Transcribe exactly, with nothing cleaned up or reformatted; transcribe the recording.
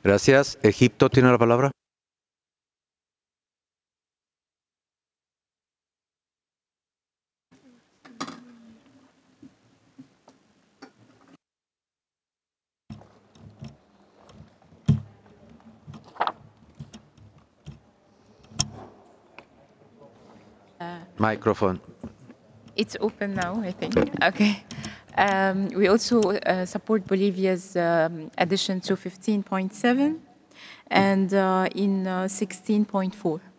Gracias. Egipto tiene la palabra. Microphone. It's open now, I think. Okay. Um, we also uh, support Bolivia's um, addition to fifteen point seven and uh, in uh, sixteen point four.